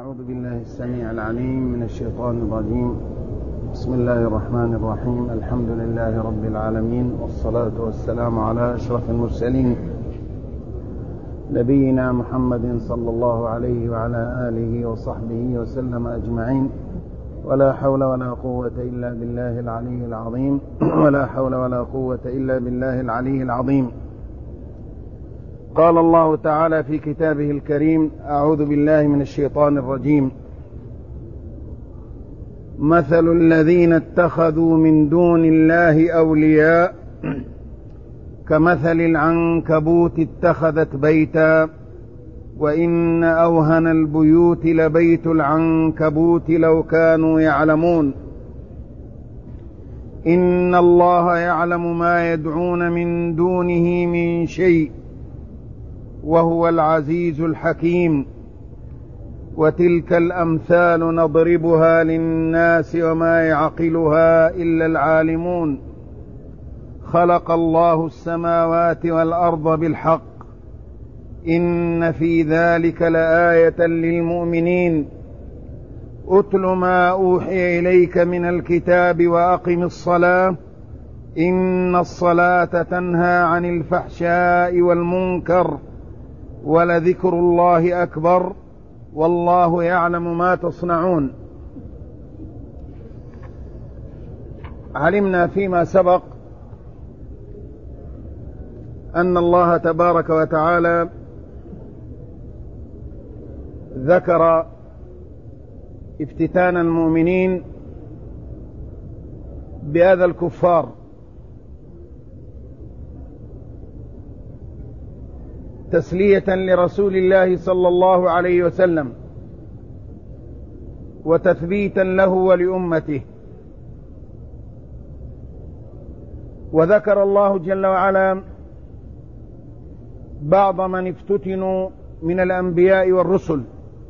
أعوذ بالله السميع العليم من الشيطان الرجيم. بسم الله الرحمن الرحيم. الحمد لله رب العالمين، والصلاة والسلام على أشرف المرسلين نبينا محمد صلى الله عليه وعلى آله وصحبه وسلم أجمعين. ولا حول ولا قوة إلا بالله العلي العظيم ولا حول ولا قوة إلا بالله العلي العظيم. قال الله تعالى في كتابه الكريم: أعوذ بالله من الشيطان الرجيم. مثل الذين اتخذوا من دون الله أولياء كمثل العنكبوت اتخذت بيتا وإن أوهن البيوت لبيت العنكبوت لو كانوا يعلمون. إن الله يعلم ما يدعون من دونه من شيء وهو العزيز الحكيم. وتلك الأمثال نضربها للناس وما يعقلها إلا العالمون. خلق الله السماوات والأرض بالحق إن في ذلك لآية للمؤمنين. أتل ما أوحي إليك من الكتاب وأقم الصلاة إن الصلاة تنهى عن الفحشاء والمنكر ولذكر الله أكبر والله يعلم ما تصنعون. علمنا فيما سبق أن الله تبارك وتعالى ذكر افتتان المؤمنين بأذى الكفار، تسلية لرسول الله صلى الله عليه وسلم وتثبيتا له ولأمته. وذكر الله جل وعلا بعض من افتتنوا من الأنبياء والرسل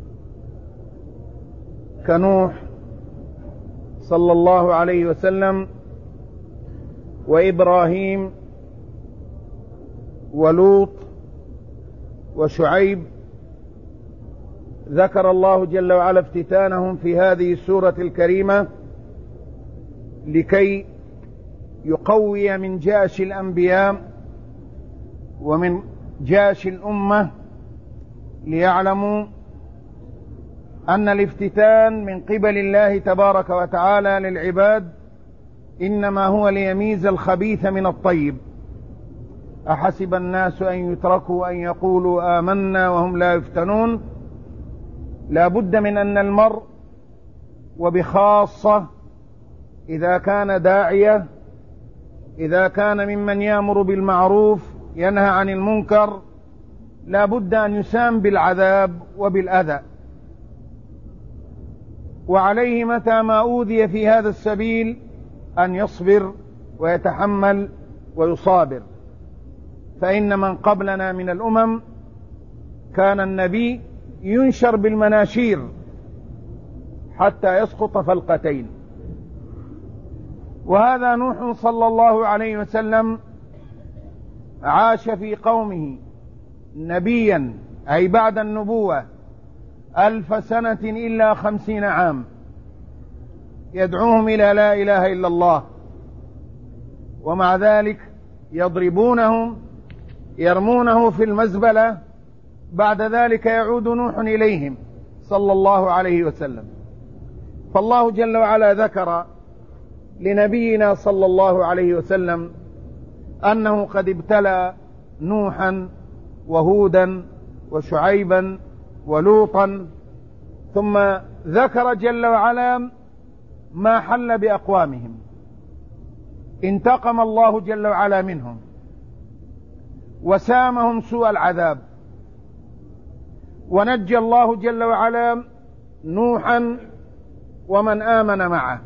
كنوح صلى الله عليه وسلم وإبراهيم ولوط وشعيب. ذكر الله جل وعلا افتتانهم في هذه السورة الكريمة لكي يقوي من جأش الأنبياء ومن جأش الأمة، ليعلموا أن الافتتان من قبل الله تبارك وتعالى للعباد إنما هو ليميز الخبيث من الطيب. أحسب الناس أن يتركوا أن يقولوا آمنا وهم لا يفتنون. لا بد من أن المرء، وبخاصة إذا كان داعية، إذا كان ممن يأمر بالمعروف ينهى عن المنكر، لا بد أن يسام بالعذاب وبالأذى، وعليه متى ما أوذي في هذا السبيل أن يصبر ويتحمل ويصابر. فإن من قبلنا من الأمم كان النبي ينشر بالمناشير حتى يسقط فلقتين. وهذا نوح صلى الله عليه وسلم عاش في قومه نبيا، أي بعد النبوة 1000 سنة إلا 50 عام، يدعوهم إلى لا إله إلا الله، ومع ذلك يضربونهم يرمونه في المزبلة. بعد ذلك يعود نوح إليهم صلى الله عليه وسلم. فالله جل وعلا ذكر لنبينا صلى الله عليه وسلم أنه قد ابتلى نوحا وهودا وشعيبا ولوطا، ثم ذكر جل وعلا ما حل بأقوامهم. انتقم الله جل وعلا منهم وسامهم سوء العذاب، ونجى الله جل وعلا نوحا ومن آمن معه،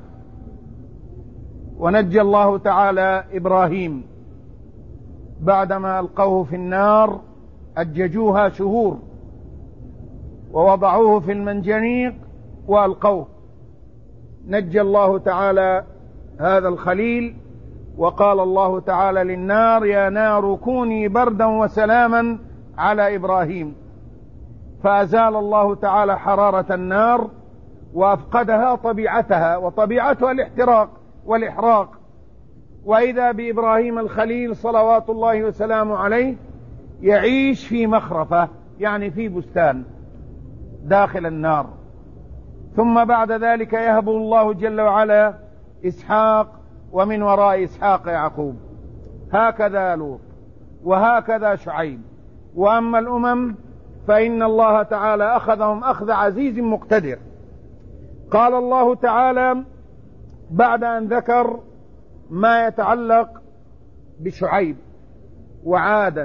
ونجى الله تعالى إبراهيم بعدما ألقوه في النار أججوها شهور ووضعوه في المنجنيق وألقوه. نجى الله تعالى هذا الخليل، وقال الله تعالى للنار: يا نار كوني بردا وسلاما على إبراهيم. فأزال الله تعالى حرارة النار وأفقدها طبيعتها، وطبيعتها الاحتراق والإحراق. وإذا بإبراهيم الخليل صلوات الله وسلامه عليه يعيش في مخرفة، يعني في بستان داخل النار. ثم بعد ذلك يهب الله جل وعلا إسحاق، ومن وراء إسحاق يعقوب. هكذا لوط، وهكذا شعيب. وأما الأمم فإن الله تعالى أخذهم أخذ عزيز مقتدر. قال الله تعالى بعد أن ذكر ما يتعلق بشعيب وعادا: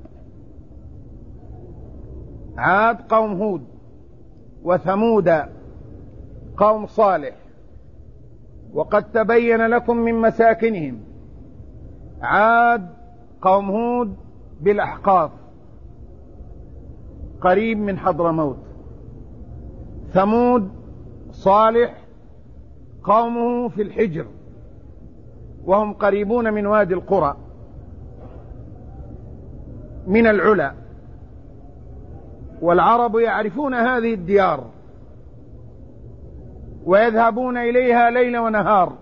عاد قوم هود، وثمود قوم صالح، وقد تبين لكم من مساكنهم. عاد قوم هود بالأحقاف قريب من حضرموت. ثمود صالح قومه في الحجر، وهم قريبون من وادي القرى من العلا. والعرب يعرفون هذه الديار ويذهبون إليها ليل ونهار،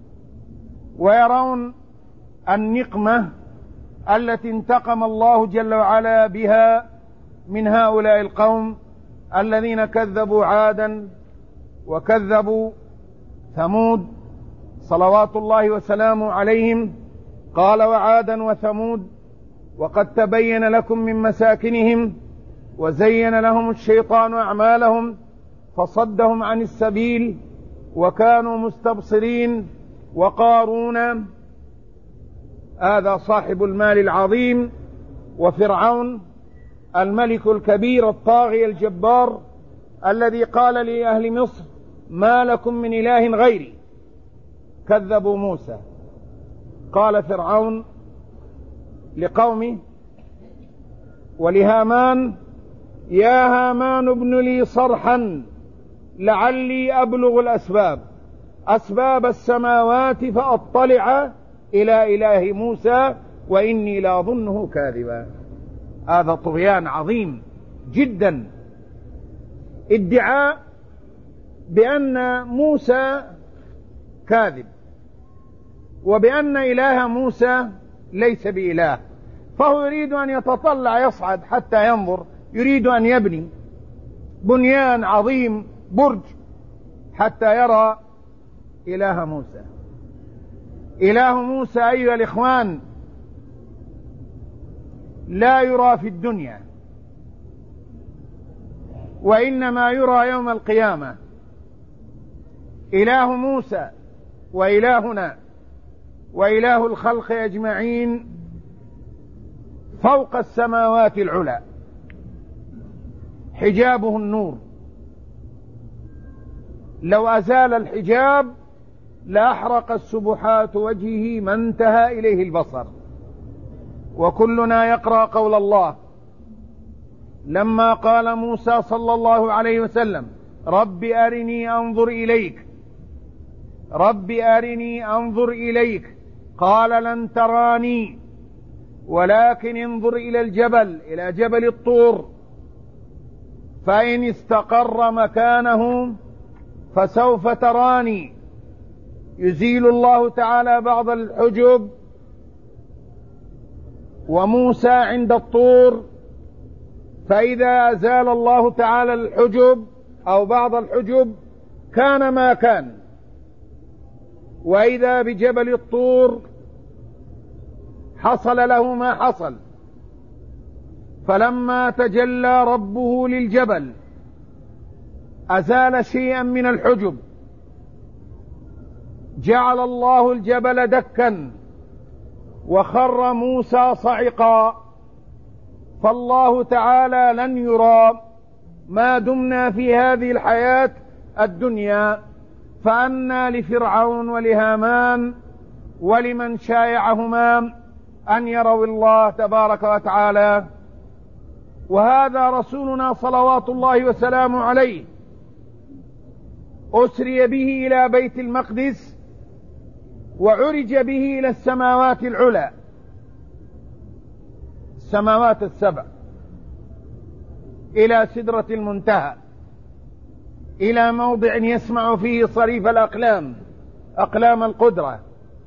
ويرون النقمة التي انتقم الله جل وعلا بها من هؤلاء القوم الذين كذبوا عادا وكذبوا ثمود صلوات الله وسلامه عليهم. قال: وعادا وثمود وقد تبين لكم من مساكنهم وزين لهم الشيطان أعمالهم فصدهم عن السبيل وكانوا مستبصرين. وقارون هذا صاحب المال العظيم، وفرعون الملك الكبير الطاغي الجبار الذي قال لأهل مصر: ما لكم من إله غيري. كذبوا موسى. قال فرعون لقومه ولهامان: يا هامان ابن لي صرحا لعلي أبلغ أسباب السماوات فأطلع إلى إله موسى وإني لأظنه كاذبا. هذا طغيان عظيم جدا، ادعاء بأن موسى كاذب وبأن إله موسى ليس بإله، فهو يريد أن يتطلع يصعد حتى ينظر، يريد أن يبني بنيان عظيم، برج، حتى يرى إله موسى. إله موسى أيها الإخوان لا يرى في الدنيا، وإنما يرى يوم القيامة. إله موسى وإلهنا وإله الخلق أجمعين فوق السماوات العلى، حجابه النور. لو أزال الحجاب لأحرق السبحات وجهه ما انتهى إليه البصر. وكلنا يقرأ قول الله لما قال موسى صلى الله عليه وسلم: رب أرني أنظر إليك، رب أرني أنظر إليك، قال لن تراني ولكن انظر إلى الجبل، إلى جبل الطور، فإن استقر مكانه فسوف تراني. يزيل الله تعالى بعض الحجب، وموسى عند الطور، فإذا أزال الله تعالى الحجب أو بعض الحجب كان ما كان. وإذا بجبل الطور حصل له ما حصل، فلما تجلى ربه للجبل أزال شيئا من الحجب، جعل الله الجبل دكا وخر موسى صعقا. فالله تعالى لن يرى ما دمنا في هذه الحياة الدنيا، فأنى لفرعون ولهامان ولمن شايعهما أن يروا الله تبارك وتعالى. وهذا رسولنا صلوات الله وسلامه عليه أسري به إلى بيت المقدس وعرج به إلى السماوات العلى، السماوات السبع، إلى سدرة المنتهى، إلى موضع يسمع فيه صريف الأقلام، أقلام القدرة،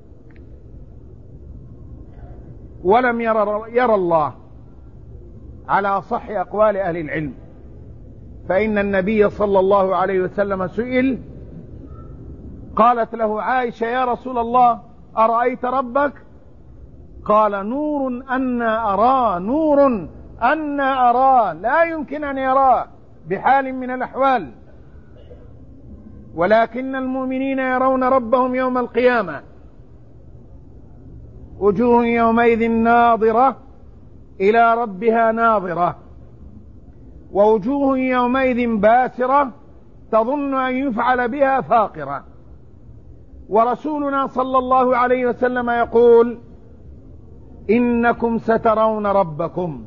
ولم يرى الله على صح أقوال أهل العلم. فإن النبي صلى الله عليه وسلم سئل، قالت له عائشة: يا رسول الله أرأيت ربك؟ قال: نور أنا أراه، نور أنا أراه، لا يمكن أن يراه بحال من الأحوال، ولكن المؤمنين يرون ربهم يوم القيامة، وجوه يومئذ ناظرة إلى ربها ناظرة، ووجوه يومئذ باسرة تظن أن يفعل بها فاقرة. ورسولنا صلى الله عليه وسلم يقول: إنكم سترون ربكم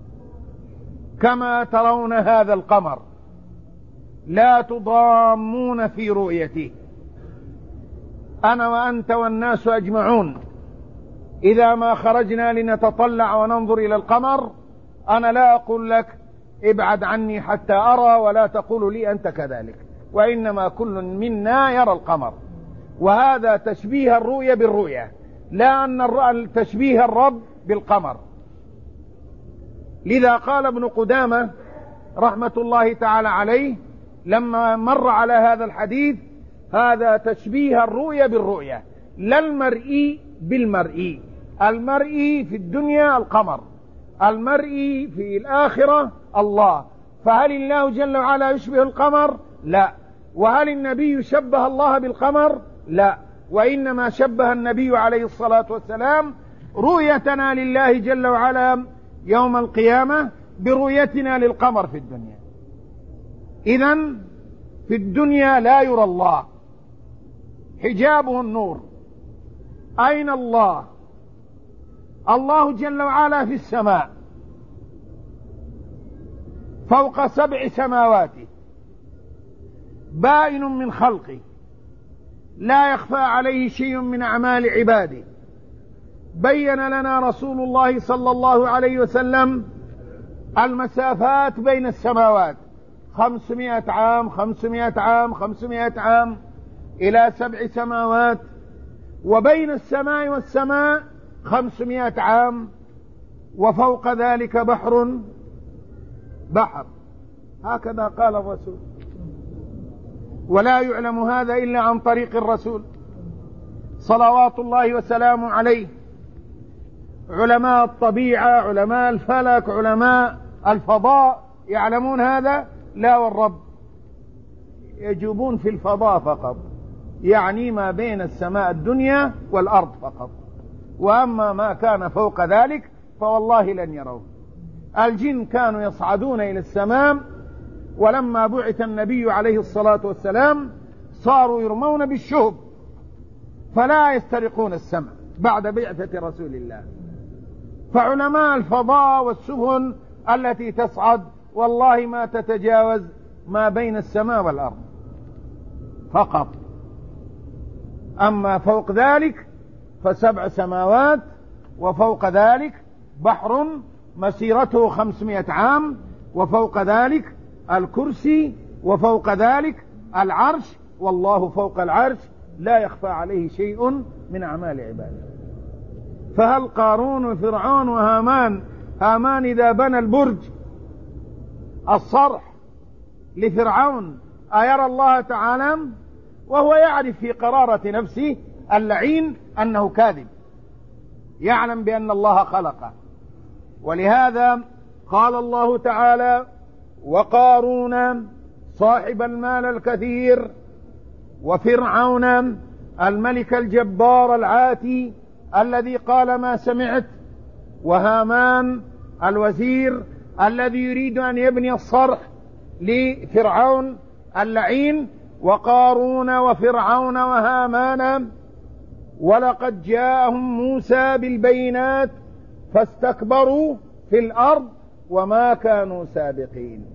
كما ترون هذا القمر لا تضامون في رؤيته. أنا وأنت والناس أجمعون إذا ما خرجنا لنتطلع وننظر إلى القمر، أنا لا أقول لك ابعد عني حتى أرى، ولا تقول لي أنت كذلك، وإنما كل منا يرى القمر. وهذا تشبيه الرؤية بالرؤية، لا أن تشبيه الرب بالقمر. لذا قال ابن قدامة رحمة الله تعالى عليه لما مر على هذا الحديث: هذا تشبيه الرؤية بالرؤية، لا المرئي بالمرئي. المرئي في الدنيا القمر، المرئي في الآخرة الله. فهل الله جل وعلا يشبه القمر؟ لا. وهل النبي شبه الله بالقمر؟ لا. وإنما شبه النبي عليه الصلاة والسلام رؤيتنا لله جل وعلا يوم القيامة برؤيتنا للقمر في الدنيا. إذن في الدنيا لا يرى الله، حجابه النور. أين الله؟ الله جل وعلا في السماء فوق 7 سماوات، بائن من خلقه، لا يخفى عليه شيء من أعمال عباده. بين لنا رسول الله صلى الله عليه وسلم المسافات بين السماوات: 500 عام 500 عام 500 عام إلى 7 سماوات، وبين السماء والسماء 500 عام، وفوق ذلك بحر. هكذا قال الرسول، ولا يعلم هذا إلا عن طريق الرسول صلوات الله وسلامه عليه. علماء الطبيعة، علماء الفلك، علماء الفضاء يعلمون هذا؟ لا، والرب يجوبون في الفضاء فقط، يعني ما بين السماء الدنيا والأرض فقط، وأما ما كان فوق ذلك فوالله لن يروه. الجن كانوا يصعدون إلى السماء، ولما بعث النبي عليه الصلاة والسلام صاروا يرمون بالشهب فلا يسترقون السمع بعد بعثة رسول الله. فعلماء الفضاء والسفن التي تصعد والله ما تتجاوز ما بين السماء والأرض فقط، أما فوق ذلك ف7 سماوات، وفوق ذلك بحر مسيرته 500 عام، وفوق ذلك الكرسي، وفوق ذلك العرش، والله فوق العرش لا يخفى عليه شيء من أعمال عباده. فهل قارون وفرعون وهامان، هامان إذا بنى البرج الصرح لفرعون أيرى الله تعالى؟ وهو يعرف في قرارة نفسه اللعين أنه كاذب، يعلم بأن الله خلقه. ولهذا قال الله تعالى: وقارون صاحب المال الكثير، وفرعون الملك الجبار العاتي الذي قال ما سمعت، وهامان الوزير الذي يريد أن يبني الصرح لفرعون اللعين. وقارون وفرعون وهامان ولقد جاءهم موسى بالبينات فاستكبروا في الأرض وما كانوا سابقين.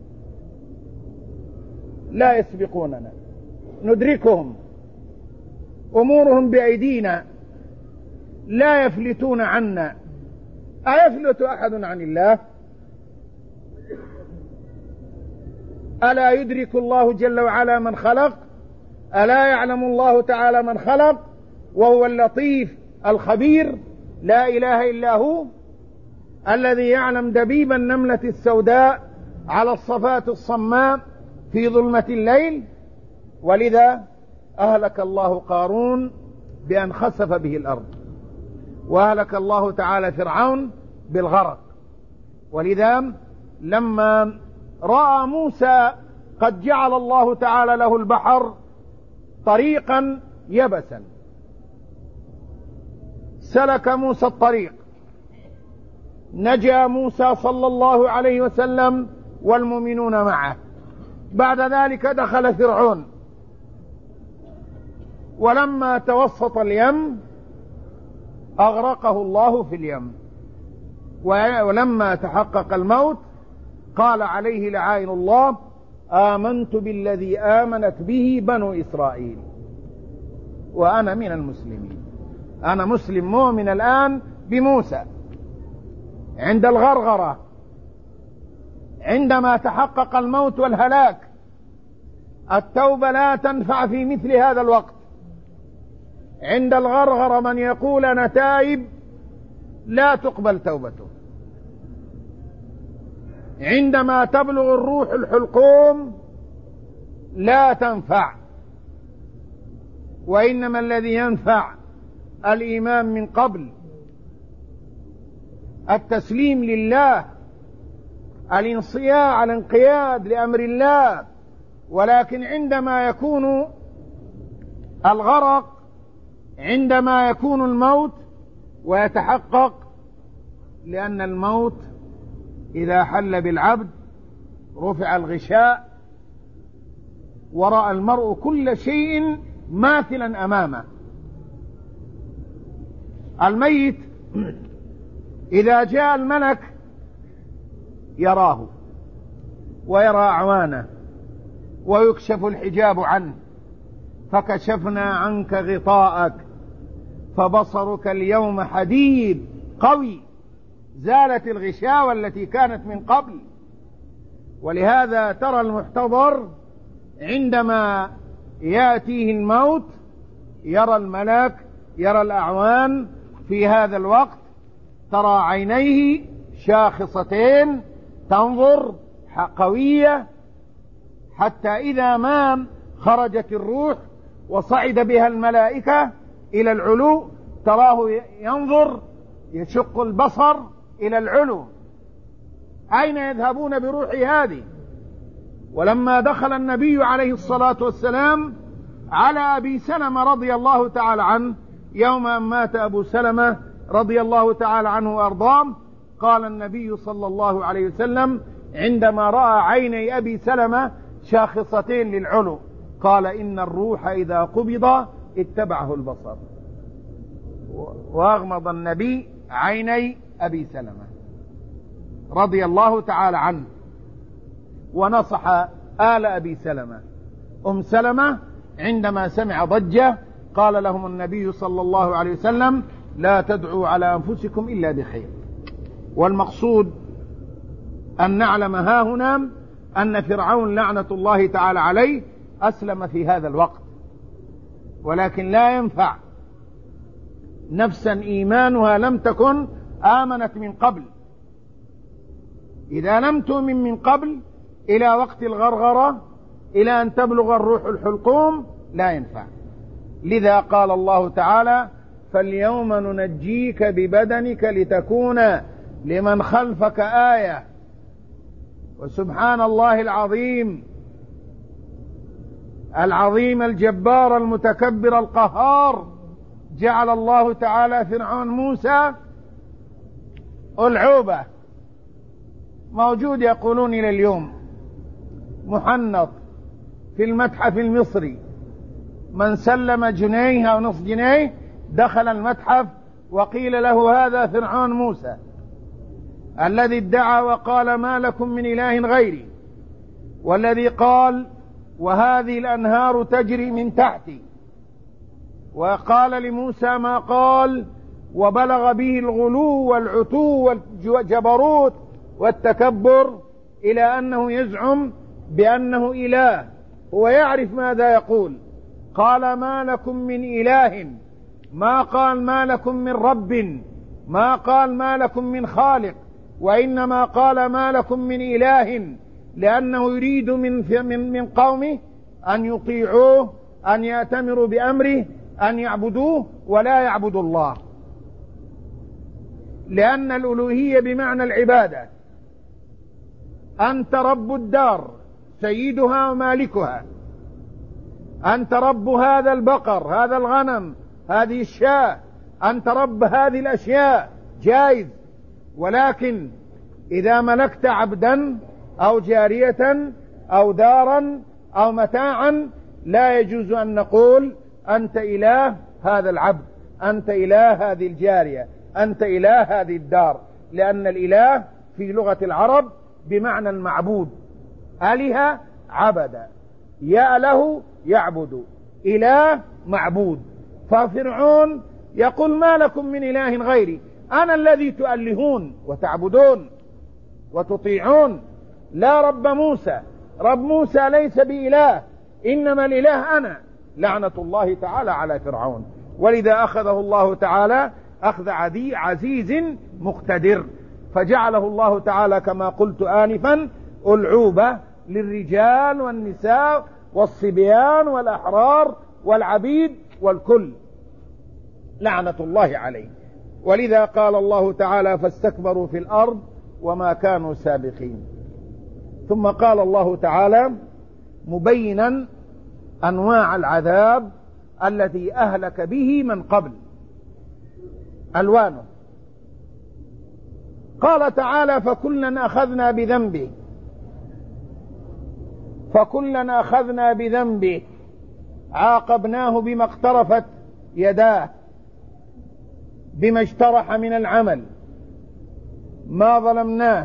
لا يسبقوننا، ندركهم، أمورهم بأيدينا، لا يفلتون عنا. أيفلت أحد عن الله؟ ألا يدرك الله جل وعلا من خلق؟ ألا يعلم الله تعالى من خلق وهو اللطيف الخبير؟ لا إله إلا هو الذي يعلم دبيب النملة السوداء على الصفات الصماء في ظلمة الليل. ولذا أهلك الله قارون بأن خسف به الأرض، وأهلك الله تعالى فرعون بالغرق. ولذا لما رأى موسى قد جعل الله تعالى له البحر طريقا يبسا، سلك موسى الطريق، نجا موسى صلى الله عليه وسلم والمؤمنون معه. بعد ذلك دخل فرعون، ولما توسط اليم أغرقه الله في اليم. ولما تحقق الموت قال عليه لعائن الله: آمنت بالذي آمنت به بنو إسرائيل وأنا من المسلمين. أنا مسلم مؤمن الآن بموسى. عند الغرغرة، عندما تحقق الموت والهلاك، التوبة لا تنفع في مثل هذا الوقت. عند الغرغرة من يقول أنا تائب لا تقبل توبته. عندما تبلغ الروح الحلقوم لا تنفع، وإنما الذي ينفع الإيمان من قبل، التسليم لله، الانصياع، الانقياد لأمر الله. ولكن عندما يكون الغرق، عندما يكون الموت ويتحقق، لأن الموت إذا حل بالعبد رفع الغشاء ورأى المرء كل شيء ماثلا أمامه. الميت إذا جاء الملك يراه ويرى أعوانه ويكشف الحجاب عنه، فكشفنا عنك غطاءك فبصرك اليوم حديد قوي. زالت الغشاوة التي كانت من قبل. ولهذا ترى المحتضر عندما يأتيه الموت يرى الملك، يرى الأعوان. في هذا الوقت ترى عينيه شاخصتين تنظر قوية، حتى إذا ما خرجت الروح وصعد بها الملائكة إلى العلو تراه ينظر، يشق البصر إلى العلو. أين يذهبون بروحي هذه؟ ولما دخل النبي عليه الصلاة والسلام على أبي سلمة رضي الله تعالى عنه يوم أن مات أبو سلمة رضي الله تعالى عنه وأرضاه، قال النبي صلى الله عليه وسلم عندما رأى عيني أبي سلمة شاخصتين للعلو، قال: إن الروح إذا قبض اتبعه البصر. وأغمض النبي عيني أبي سلمة رضي الله تعالى عنه، ونصح آل أبي سلمة. أم سلمة عندما سمع ضجة قال لهم النبي صلى الله عليه وسلم: لا تدعوا على أنفسكم إلا بخير. والمقصود أن نعلم ها هنا أن فرعون لعنة الله تعالى عليه أسلم في هذا الوقت، ولكن لا ينفع نفسا إيمانها لم تكن آمنت من قبل. إذا لم تؤمن من قبل إلى وقت الغرغرة، إلى أن تبلغ الروح الحلقوم، لا ينفع. لذا قال الله تعالى: فاليوم ننجيك ببدنك لتكون لمن خلفك آية. وسبحان الله العظيم، العظيم الجبار المتكبر القهار، جعل الله تعالى فرعون موسى ألعوبة. موجود يقولون إلى اليوم محنط في المتحف المصري، من سلم جنيه أو نصف جنيه دخل المتحف وقيل له: هذا فرعون موسى الذي ادعى وقال: ما لكم من إله غيري، والذي قال: وهذه الأنهار تجري من تحتي، وقال لموسى ما قال، وبلغ به الغلو والعتو والجبروت والتكبر إلى أنه يزعم بأنه إله، هو يعرف ماذا يقول. قال ما لكم من إله، ما قال ما لكم من رب، ما قال ما لكم من خالق، وإنما قال ما لكم من إله، لأنه يريد من قومه أن يطيعوه، أن يأتمروا بأمره، أن يعبدوه ولا يعبدوا الله، لأن الألوهية بمعنى العبادة. أنت رب الدار سيدها ومالكها، أنت رب هذا البقر، هذا الغنم، هذه الشاة، أنت رب هذه الأشياء، جائز. ولكن إذا ملكت عبدا أو جارية أو دارا أو متاعا لا يجوز أن نقول أنت إله هذا العبد، أنت إله هذه الجارية، أنت إله هذه الدار، لأن الإله في لغة العرب بمعنى المعبود. أله عبد، يأله يعبد، إله معبود. ففرعون يقول ما لكم من إله غيري، أنا الذي تؤلهون وتعبدون وتطيعون، لا رب موسى، رب موسى ليس بإله، إنما الإله أنا. لعنة الله تعالى على فرعون. ولذا أخذه الله تعالى أخذ عزيز مقتدر، فجعله الله تعالى كما قلت آنفا ألعوبة للرجال والنساء والصبيان والأحرار والعبيد والكل، لعنة الله عليه. ولذا قال الله تعالى فاستكبروا في الأرض وما كانوا سابقين. ثم قال الله تعالى مبينا أنواع العذاب التي أهلك به من قبل، ألوانه. قال تعالى فكلا أخذنا بذنبه، فكلا أخذنا بذنبه عاقبناه بما اقترفت يداه، بما اجترح من العمل، ما ظلمناه،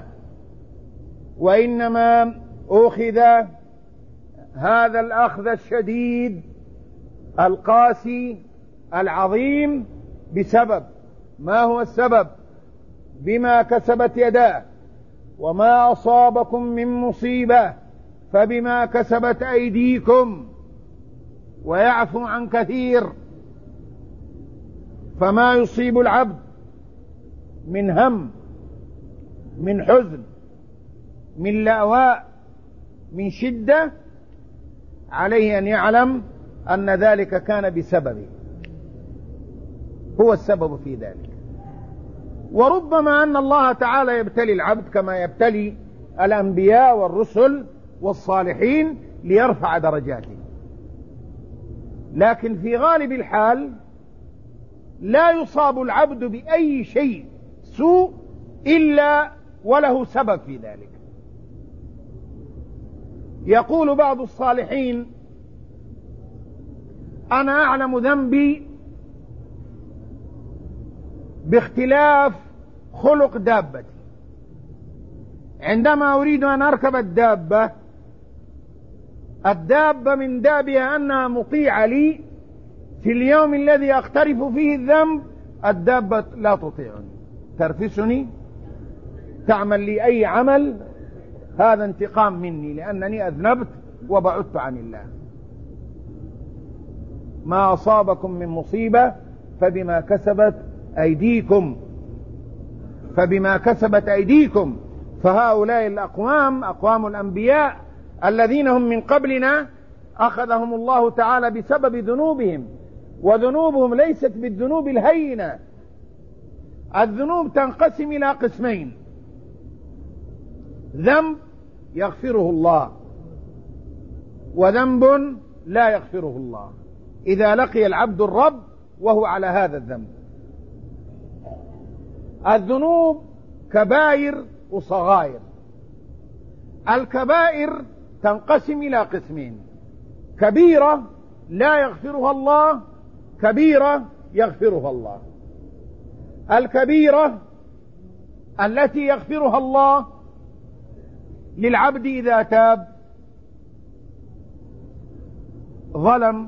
وإنما أخذ هذا الأخذ الشديد القاسي العظيم بسبب، ما هو السبب؟ بما كسبت يداه. وما أصابكم من مصيبة فبما كسبت أيديكم ويعفو عن كثير. فما يصيب العبد من هم، من حزن، من لأواء، من شدة، عليه أن يعلم أن ذلك كان بسببه، هو السبب في ذلك. وربما أن الله تعالى يبتلي العبد كما يبتلي الأنبياء والرسل والصالحين ليرفع درجاته، لكن في غالب الحال لا يصاب العبد بأي شيء سوء إلا وله سبب في ذلك. يقول بعض الصالحين أنا أعلم ذنبي باختلاف خلق دابتي، عندما أريد أن أركب الدابة من دابها أنها مطيعة لي، في اليوم الذي أقترف فيه الذنب الدابة لا تطيعني، ترفسني، تعمل لي أي عمل، هذا انتقام مني لأنني أذنبت وبعدت عن الله. ما أصابكم من مصيبة فبما كسبت أيديكم، فبما كسبت أيديكم. فهؤلاء الأقوام أقوام الأنبياء الذين هم من قبلنا أخذهم الله تعالى بسبب ذنوبهم، وذنوبهم ليست بالذنوب الهينة. الذنوب تنقسم إلى قسمين: ذنب يغفره الله، وذنب لا يغفره الله إذا لقي العبد الرب وهو على هذا الذنب. الذنوب كبائر وصغائر. الكبائر تنقسم إلى قسمين: كبيرة لا يغفرها الله، كبيرة يغفرها الله. الكبيرة التي يغفرها الله للعبد إذا تاب، ظلم،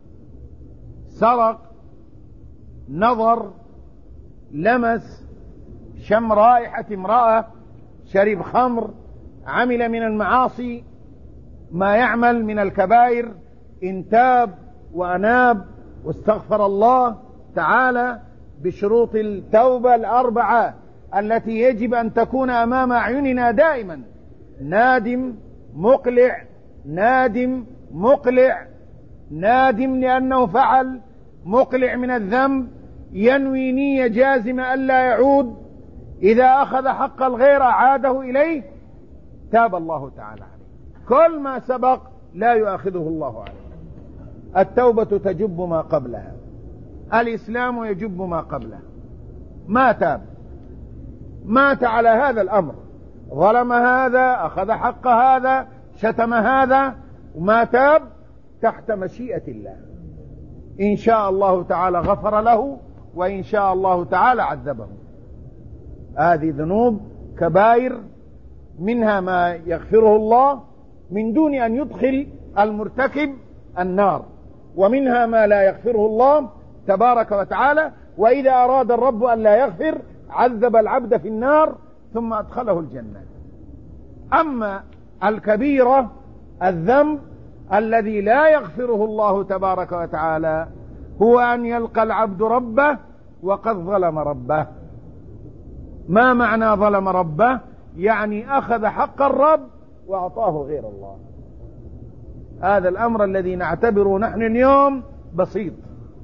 سرق، نظر، لمس، شم رائحة امرأة، شرب خمر، عمل من المعاصي، ما يعمل من الكبائر إن تاب وأناب واستغفر الله تعالى بشروط التوبة الأربعة التي يجب أن تكون أمام أعيننا دائما: نادم مقلع، نادم مقلع، نادم لأنه فعل، مقلع من الذنب، ينوي نية جازمة ألا يعود، إذا أخذ حق الغير عاده إليه، تاب الله تعالى عليه. كل ما سبق لا يؤاخذه الله عليه. التوبة تجب ما قبلها، الإسلام يجب ما قبله. ما تاب، مات على هذا الأمر، ظلم هذا، أخذ حق هذا، شتم هذا، وما تاب، تحت مشيئة الله. إن شاء الله تعالى غفر له، وإن شاء الله تعالى عذبه. هذه ذنوب كبائر، منها ما يغفره الله من دون أن يدخل المرتكب النار، ومنها ما لا يغفره الله تبارك وتعالى، وإذا أراد الرب أن لا يغفر عذب العبد في النار ثم أدخله الجنة. أما الكبيرة، الذنب الذي لا يغفره الله تبارك وتعالى، هو أن يلقى العبد ربه وقد ظلم ربه. ما معنى ظلم ربه؟ يعني أخذ حق الرب وأعطاه غير الله. هذا الأمر الذي نعتبره نحن اليوم بسيط،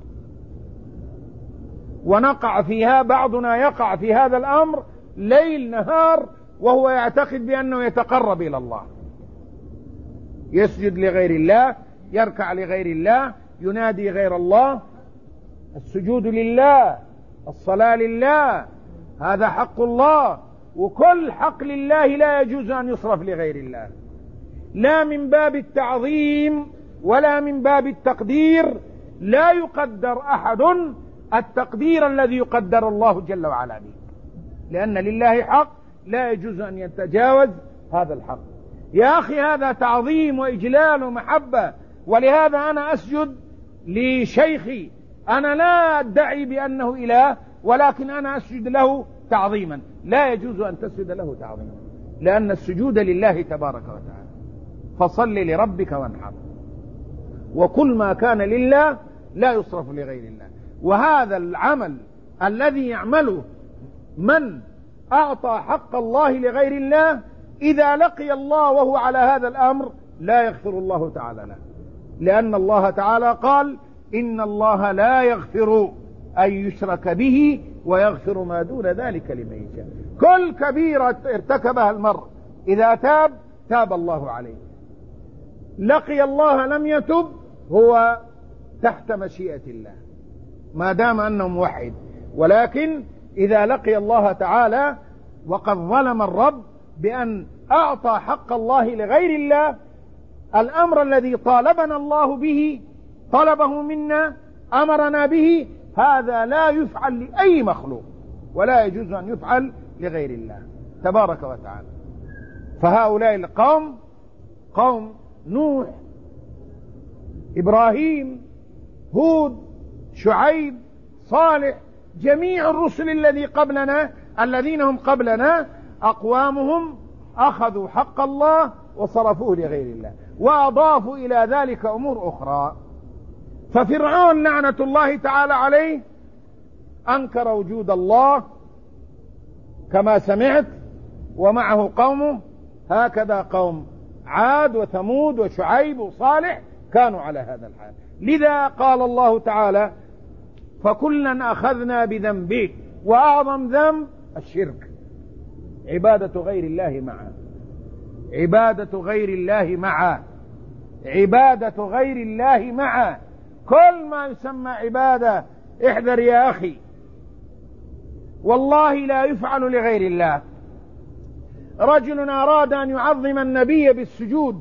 ونقع فيها، بعضنا يقع في هذا الأمر ليل نهار، وهو يعتقد بأنه يتقرب إلى الله، يسجد لغير الله، يركع لغير الله، ينادي غير الله. السجود لله، الصلاة لله، هذا حق الله، وكل حق لله لا يجوز أن يصرف لغير الله، لا من باب التعظيم ولا من باب التقدير. لا يقدر أحد التقدير الذي يقدر الله جل وعلا به، لأن لله حق لا يجوز أن يتجاوز هذا الحق. يا أخي هذا تعظيم وإجلال ومحبة، ولهذا أنا أسجد لشيخي، أنا لا أدعي بأنه إله، ولكن أنا أسجد له تعظيما. لا يجوز أن تسجد له تعظيما، لأن السجود لله تبارك وتعالى. فصل لربك وانحر، وكل ما كان لله لا يصرف لغير الله. وهذا العمل الذي يعمله من أعطى حق الله لغير الله، إذا لقي الله وهو على هذا الأمر لا يغفر الله تعالى له، لأن الله تعالى قال: إن الله لا يغفر أن يشرك به ويغفر ما دون ذلك لمن يشاء. كل كبيرة ارتكبها المرء إذا تاب، تاب الله عليه. لقي الله لم يتب، هو تحت مشيئة الله ما دام أنه موحد. ولكن إذا لقي الله تعالى وقد ظلم الرب بأن أعطى حق الله لغير الله، الأمر الذي طالبنا الله به، طلبه منا، أمرنا به، هذا لا يفعل لأي مخلوق، ولا يجوز أن يفعل لغير الله تبارك وتعالى. فهؤلاء القوم، قوم نوح، إبراهيم، هود، شعيب، صالح، جميع الرسل الذين هم قبلنا، أقوامهم أخذوا حق الله وصرفوه لغير الله، وأضافوا إلى ذلك أمور أخرى. ففرعون لعنة الله تعالى عليه أنكر وجود الله كما سمعت، ومعه قومه، هكذا قوم عاد وثمود وشعيب وصالح كانوا على هذا الحال. لذا قال الله تعالى: فكلا أخذنا بذنبه، وأعظم ذنب الشرك، عبادة غير الله معه، عبادة غير الله معه، عبادة غير الله معه. كل ما يسمى عبادة احذر يا أخي، والله لا يفعل لغير الله. رجل أراد أن يعظم النبي بالسجود،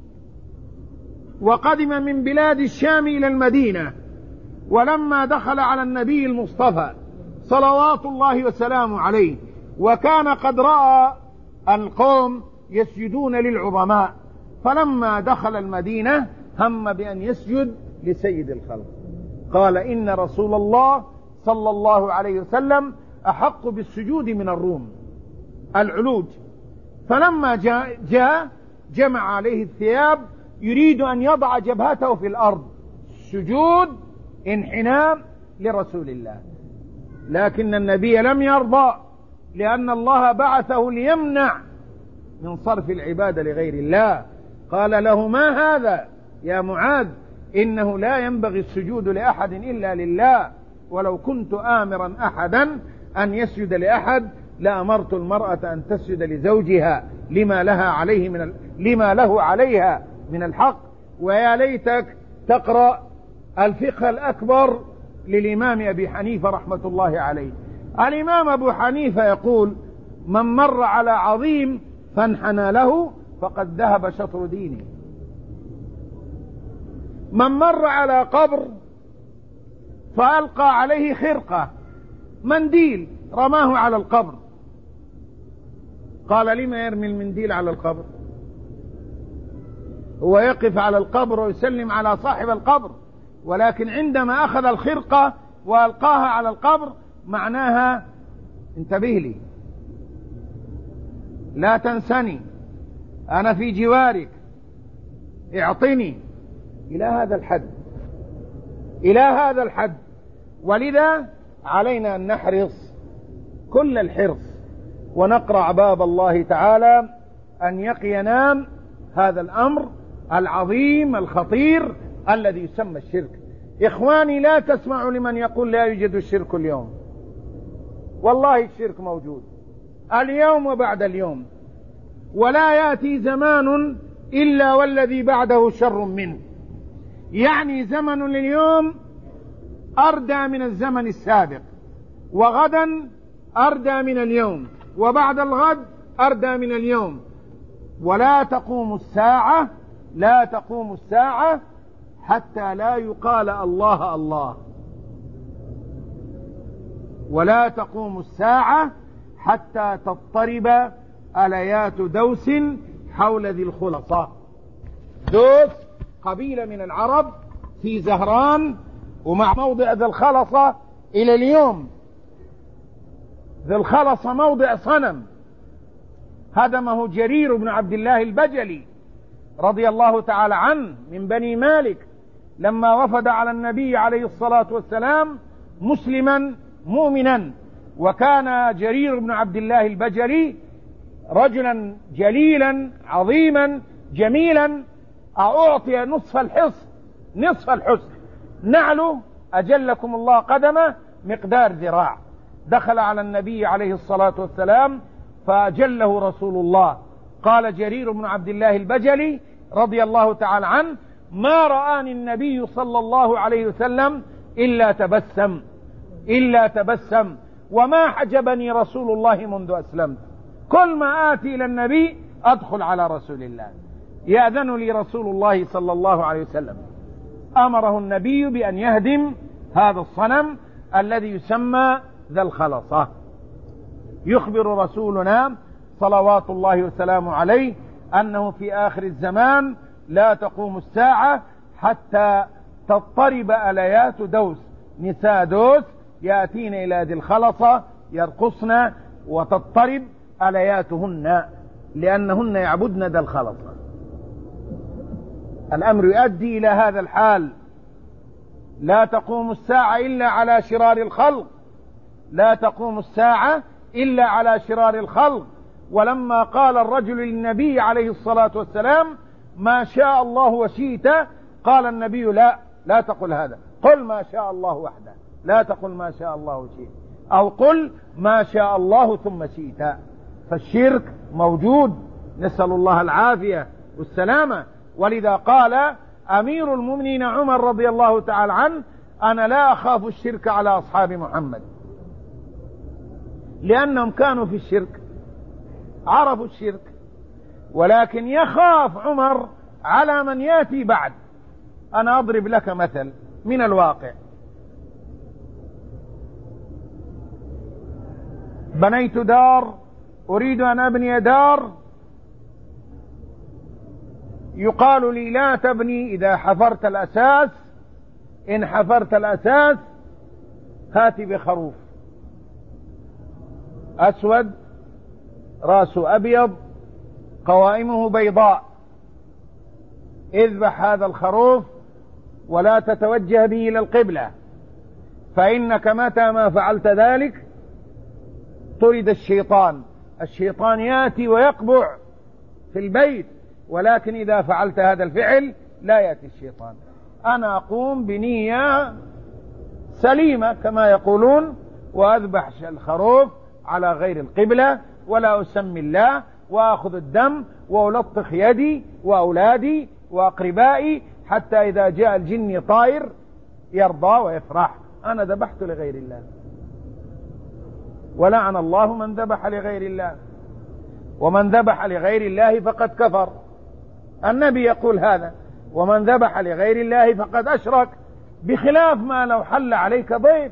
وقدم من بلاد الشام إلى المدينة، ولما دخل على النبي المصطفى صلوات الله وسلامه عليه، وكان قد رأى القوم يسجدون للعظماء، فلما دخل المدينة هم بأن يسجد لسيد الخلق. قال: إن رسول الله صلى الله عليه وسلم أحق بالسجود من الروم، العلوج. فلما جمع عليه الثياب يريد أن يضع جبهته في الأرض، سجود انحناء لرسول الله. لكن النبي لم يرضى، لأن الله بعثه ليمنع من صرف العبادة لغير الله. قال له: ما هذا يا معاذ؟ إنه لا ينبغي السجود لأحد إلا لله، ولو كنت آمرا أحدا أن يسجد لأحد لأمرت المرأة أن تسجد لزوجها لما له عليها من الحق. ويا ليتك تقرأ الفقه الأكبر للإمام أبي حنيفة رحمة الله عليه. الإمام أبو حنيفة يقول: من مر على عظيم فانحنى له فقد ذهب شطر دينه. من مر على قبر فألقى عليه خرقة، منديل، رماه على القبر، قال: لما يرمي المنديل على القبر؟ هو يقف على القبر ويسلم على صاحب القبر، ولكن عندما أخذ الخرقة وألقاها على القبر معناها: انتبه لي، لا تنسني، أنا في جوارك، اعطني. إلى هذا الحد، إلى هذا الحد. ولذا علينا أن نحرص كل الحرص ونقرع باب الله تعالى أن يقينا هذا الأمر العظيم الخطير الذي يسمى الشرك. إخواني، لا تسمعوا لمن يقول لا يوجد الشرك اليوم. والله الشرك موجود اليوم وبعد اليوم، ولا يأتي زمان إلا والذي بعده شر منه. يعني زمن اليوم أردى من الزمن السابق، وغدا أردى من اليوم، وبعد الغد أردى من اليوم. ولا تقوم الساعة، لا تقوم الساعة حتى لا يقال الله الله. ولا تقوم الساعة حتى تضطرب أليات دوس حول ذي الخلصة. دوس قبيلة من العرب في زهران، ومع موضع ذي الخلصة إلى اليوم. ذي الخلصة موضع صنم هدمه جرير بن عبد الله البجلي رضي الله تعالى عنه من بني مالك، لما وفد على النبي عليه الصلاة والسلام مسلما مؤمنا. وكان جرير بن عبد الله البجلي رجلا جليلا عظيما جميلا، أعطي نصف الحسن، نعله أجلكم الله قدمه مقدار ذراع. دخل على النبي عليه الصلاة والسلام فأجله رسول الله. قال جرير بن عبد الله البجلي رضي الله تعالى عنه: ما رآني النبي صلى الله عليه وسلم إلا تبسم، وما حجبني رسول الله منذ أسلمت. كل ما آتي إلى النبي أدخل على رسول الله، يأذن لي رسول الله صلى الله عليه وسلم. أمره النبي بأن يهدم هذا الصنم الذي يسمى ذا الخلصة. يخبر رسولنا صلوات الله وسلامه عليه أنه في آخر الزمان لا تقوم الساعة حتى تضطرب أليات دوس، نساء دوس يأتين إلى ذي الخلصة يرقصن وتضطرب ألياتهن لأنهن يعبدن ذا الخلصة. الأمر يؤدي إلى هذا الحال. لا تقوم الساعة إلا على شرار الخلق، لا تقوم الساعة إلا على شرار الخلق. ولما قال الرجل للنبي عليه الصلاة والسلام: ما شاء الله وشئت، قال النبي: لا تقل هذا، قل ما شاء الله وحده، لا تقل ما شاء الله وشئت، أو قل ما شاء الله ثم شئت. فالشرك موجود، نسأل الله العافية والسلامة. ولذا قال أمير المؤمنين عمر رضي الله تعالى عنه: أنا لا أخاف الشرك على أصحاب محمد، لأنهم كانوا في الشرك، عرفوا الشرك، ولكن يخاف عمر على من يأتي بعد. أنا أضرب لك مثل من الواقع. بنيت دار، أريد أن أبني دار، يقال لي: لا تبني إذا حفرت الأساس، إن حفرت الأساس هات بخروف أسود رأسه أبيض قوائمه بيضاء، اذبح هذا الخروف ولا تتوجه به إلى القبلة، فإنك متى ما فعلت ذلك طرد الشيطان. الشيطان يأتي ويقبع في البيت، ولكن إذا فعلت هذا الفعل لا يأتي الشيطان. أنا أقوم بنية سليمة كما يقولون، وأذبح الخروف على غير القبلة، ولا أسمي الله، وأخذ الدم وألطخ يدي وأولادي وأقربائي، حتى إذا جاء الجن طائر يرضى ويفرح. أنا ذبحت لغير الله، ولعن الله من ذبح لغير الله، ومن ذبح لغير الله فقد كفر. النبي يقول هذا: ومن ذبح لغير الله فقد أشرك، بخلاف ما لو حل عليك ضيف.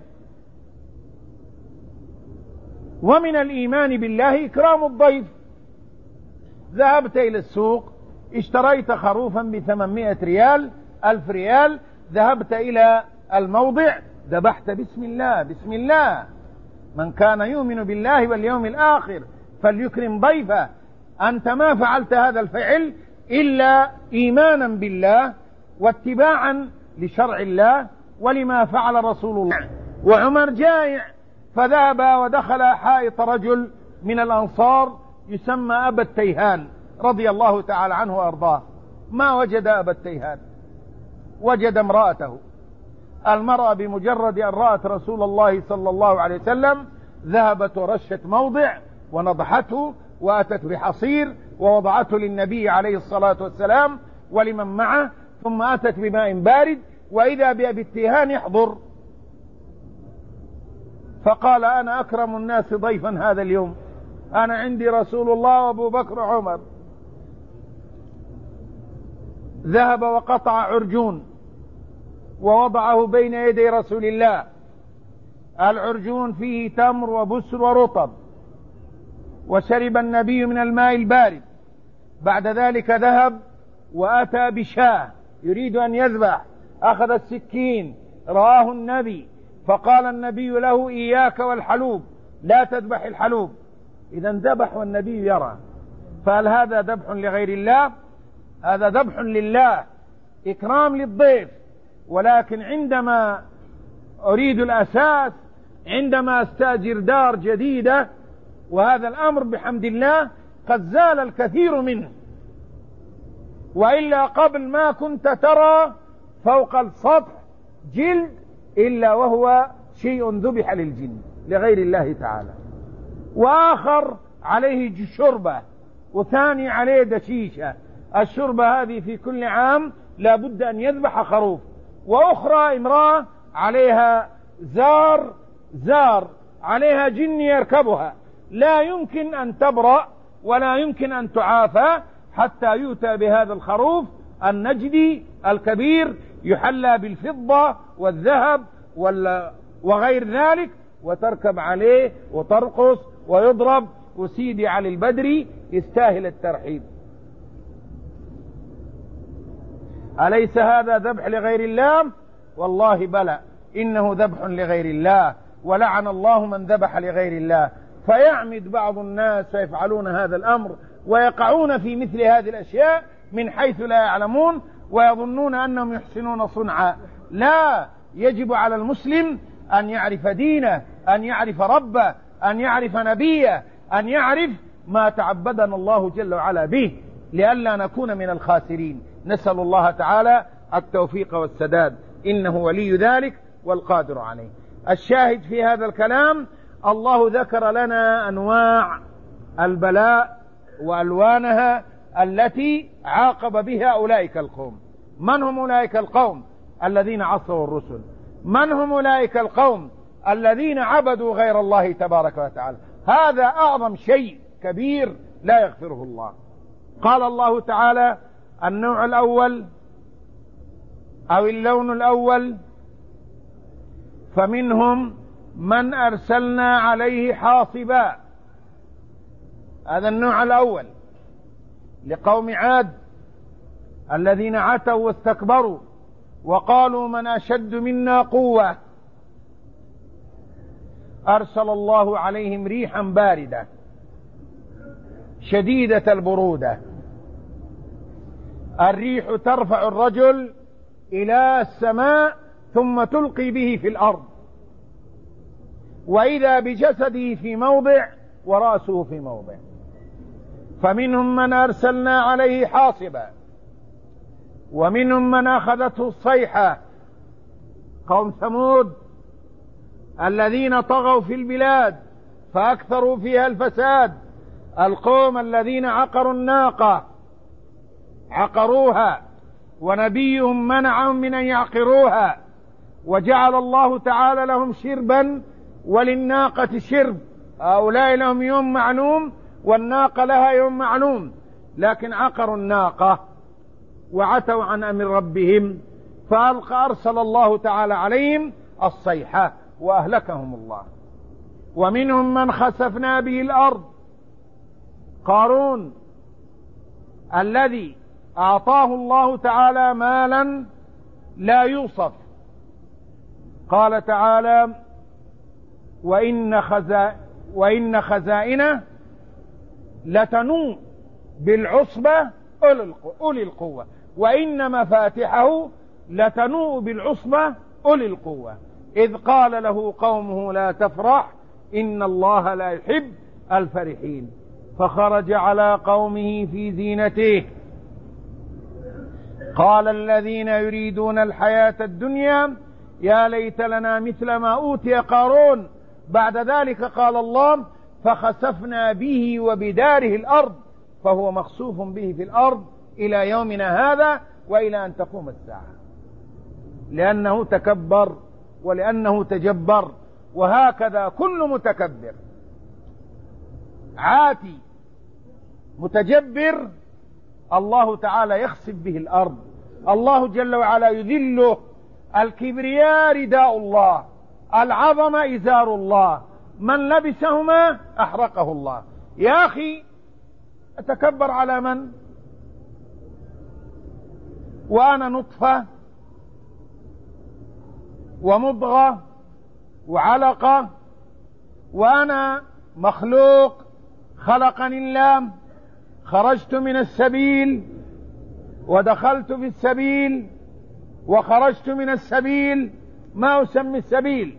ومن الإيمان بالله إكرام الضيف. ذهبت إلى السوق اشتريت خروفا ب800 ريال 1000 ريال، ذهبت إلى الموضع ذبحت بسم الله. بسم الله. من كان يؤمن بالله واليوم الآخر فليكرم ضيفه. أنت ما فعلت هذا الفعل إلا إيمانا بالله واتباعا لشرع الله ولما فعل رسول الله. وعمر جائع فذهب ودخل حائط رجل من الأنصار يسمى أبا التيهان رضي الله تعالى عنه وأرضاه. ما وجد أبا التيهان، وجد امرأته. المرأة بمجرد أن رأت رسول الله صلى الله عليه وسلم ذهبت ورشت موضع ونضحته، وأتت بحصير ووضعته للنبي عليه الصلاة والسلام ولمن معه، ثم أتت بماء بارد، وإذا بأبي التيهان يحضر، فقال: أنا أكرم الناس ضيفا هذا اليوم، أنا عندي رسول الله وأبو بكر وعمر. ذهب وقطع عرجون ووضعه بين يدي رسول الله. العرجون فيه تمر وبسر ورطب، وشرب النبي من الماء البارد. بعد ذلك ذهب وأتى بشاة يريد أن يذبح، أخذ السكين، رآه النبي فقال النبي له: إياك والحلوب، لا تذبح الحلوب. إذا ذبح والنبي يرى. فهل هذا ذبح لغير الله؟ هذا ذبح لله، إكرام للضيف. ولكن عندما أريد الأساس، عندما أستأجر دار جديدة، وهذا الأمر بحمد الله قد زال الكثير منه، وإلا قبل ما كنت ترى فوق السطح جلد إلا وهو شيء ذبح للجن لغير الله تعالى، وآخر عليه شربة، وثاني عليه دشيشة. الشربة هذه في كل عام لا بد أن يذبح خروف، وأخرى امرأة عليها زار عليها جن يركبها، لا يمكن أن تبرأ ولا يمكن أن تعافى حتى يؤتى بهذا الخروف النجدي الكبير يحلى بالفضة والذهب وغير ذلك، وتركب عليه وترقص ويضرب. وسيدي علي البدري يستاهل الترحيب. أليس هذا ذبح لغير الله؟ والله بلى، إنه ذبح لغير الله، ولعن الله من ذبح لغير الله. فيعمد بعض الناس فيفعلون هذا الأمر ويقعون في مثل هذه الأشياء من حيث لا يعلمون، ويظنون أنهم يحسنون صنعا. لا، يجب على المسلم أن يعرف دينه، أن يعرف ربه، أن يعرف نبيه، أن يعرف ما تعبدنا الله جل وعلا به، لئلا نكون من الخاسرين. نسأل الله تعالى التوفيق والسداد، إنه ولي ذلك والقادر عليه. الشاهد في هذا الكلام: الله ذكر لنا أنواع البلاء وألوانها التي عاقب بها أولئك القوم. من هم أولئك القوم؟ الذين عصوا الرسل. من هم أولئك القوم؟ الذين عبدوا غير الله تبارك وتعالى. هذا أعظم شيء كبير لا يغفره الله. قال الله تعالى: النوع الأول أو اللون الأول: فمنهم من أرسلنا عليه حاصبا. هذا النوع الأول لقوم عاد الذين عتوا واستكبروا وقالوا: من أشد منا قوة. أرسل الله عليهم ريحا باردة شديدة البرودة الريح ترفع الرجل إلى السماء ثم تلقي به في الأرض، وإذا بجسده في موضع ورأسه في موضع. فمنهم من أرسلنا عليه حاصبا، ومنهم من أخذته الصيحة، قوم ثمود الذين طغوا في البلاد فأكثروا فيها الفساد، القوم الذين عقروا الناقة عقروها ونبيهم منعهم من أن يعقروها، وجعل الله تعالى لهم شربا وللناقة شرب، هؤلاء لهم يوم معلوم والناقة لها يوم معلوم، لكن عقروا الناقة وعتوا عن أمر ربهم فأرسل الله تعالى عليهم الصيحة وأهلكهم الله. ومنهم من خسفنا به الأرض، قارون الذي أعطاه الله تعالى مالا لا يوصف، قال تعالى وإن خزائنه لتنوء بالعصبة أولي القوة، وإن مفاتحه لتنوء بالعصبة أولي القوة، إذ قال له قومه لا تفرح إن الله لا يحب الفرحين، فخرج على قومه في زينته. قال الذين يريدون الحياة الدنيا يا ليت لنا مثل ما أوتي قارون. بعد ذلك قال الله فخسفنا به وبداره الأرض فهو مخسوف به في الأرض إلى يومنا هذا وإلى أن تقوم الساعة، لأنه تكبر ولأنه تجبر. وهكذا كل متكبر عاتي متجبر الله تعالى يخسف به الأرض، الله جل وعلا يذله. الكبرياء رداء الله، العظمة إزار الله، من لبسهما أحرقه الله. يا أخي أتكبر على من؟ وأنا نطفة ومضغة وعلقة، وأنا مخلوق خلقني الله، خرجت من السبيل ودخلت في السبيل وخرجت من السبيل، ما أسمي السبيل،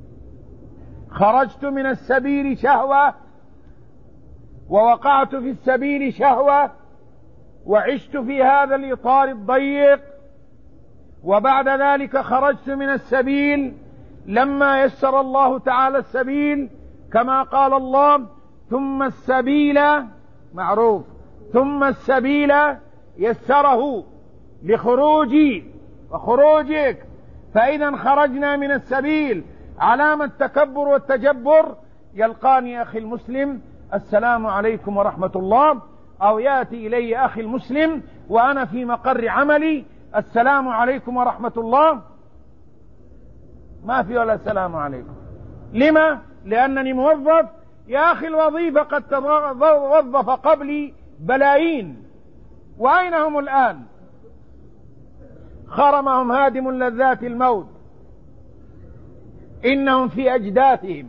خرجت من السبيل شهوة ووقعت في السبيل شهوة وعشت في هذا الإطار الضيق، وبعد ذلك خرجت من السبيل لما يسر الله تعالى السبيل، كما قال الله ثم السبيل معروف، ثم السبيل يسره لخروجي وخروجك. فإذا خرجنا من السبيل علامة التكبر والتجبر، يلقاني أخي المسلم السلام عليكم ورحمة الله، أو يأتي إلي أخي المسلم وأنا في مقر عملي السلام عليكم ورحمة الله، ما في ولا السلام عليكم. لما؟ لأنني موظف. يا أخي الوظيفة قد توظف قبلي بلايين، وأين هم الآن؟ خرمهم هادم لذات الموت، إنهم في أجداثهم،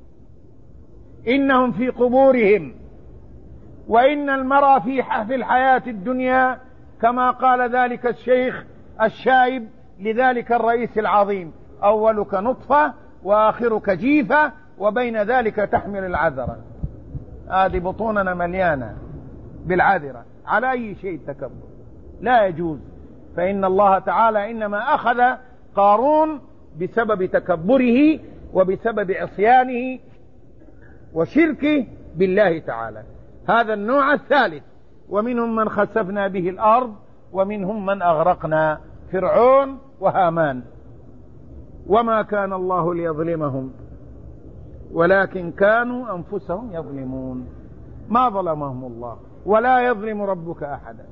إنهم في قبورهم. وإن المرء في الحياة الدنيا كما قال ذلك الشيخ الشايب لذلك الرئيس العظيم: أولك نطفة وآخرك جيفة وبين ذلك تحمل العذرة. هذه بطوننا مليانة بالعذرة. على أي شيء تكبر؟ لا يجوز. فإن الله تعالى إنما أخذ قارون بسبب تكبره وبسبب عصيانه وشركه بالله تعالى. هذا النوع الثالث. ومنهم من خسفنا به الأرض ومنهم من أغرقنا، فرعون وهامان. وما كان الله ليظلمهم ولكن كانوا أنفسهم يظلمون. ما ظلمهم الله ولا يظلم ربك أحدا.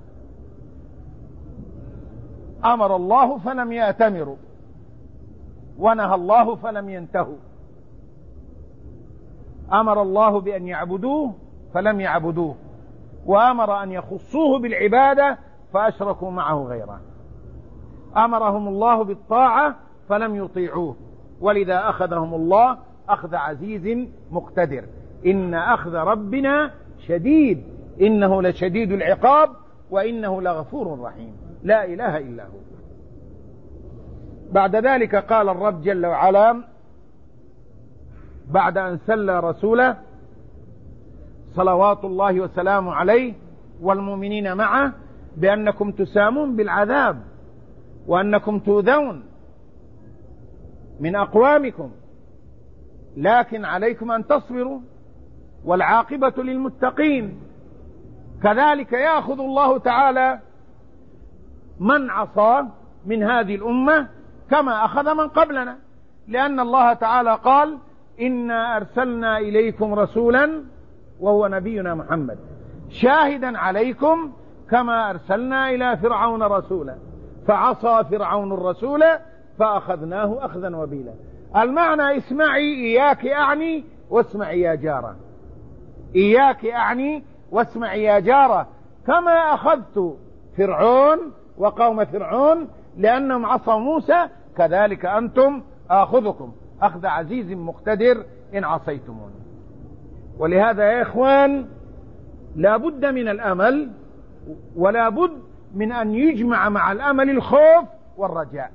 أمر الله فلم يأتمروا، ونهى الله فلم ينتهوا. أمر الله بأن يعبدوه فلم يعبدوه، وأمر أن يخصوه بالعبادة فأشركوا معه غيره. أمرهم الله بالطاعة فلم يطيعوه، ولذا أخذهم الله أخذ عزيز مقتدر. إن أخذ ربنا شديد إنه لشديد العقاب وإنه لغفور رحيم. لا إله إلا هو. بعد ذلك قال الرب جل وعلا بعد أن سلى رسوله صلوات الله وسلامه عليه والمؤمنين معه بأنكم تسامون بالعذاب وأنكم تؤذون من أقوامكم، لكن عليكم أن تصبروا والعاقبة للمتقين. كذلك يأخذ الله تعالى من عصى من هذه الأمة كما أخذ من قبلنا، لأن الله تعالى قال إنا أرسلنا إليكم رسولا وهو نبينا محمد شاهدا عليكم كما أرسلنا إلى فرعون رسولا فعصى فرعون الرسول فأخذناه أخذا وبيلا. المعنى اسمعي إياك أعني واسمعي يا جارة، إياك أعني واسمعي يا جارة، كما أخذت فرعون وقوم فرعون لأنهم عصوا موسى كذلك أنتم آخذكم أخذ عزيز مقتدر إن عصيتموني. ولهذا يا إخوان لا بد من الأمل، ولا بد من أن يجمع مع الأمل الخوف والرجاء.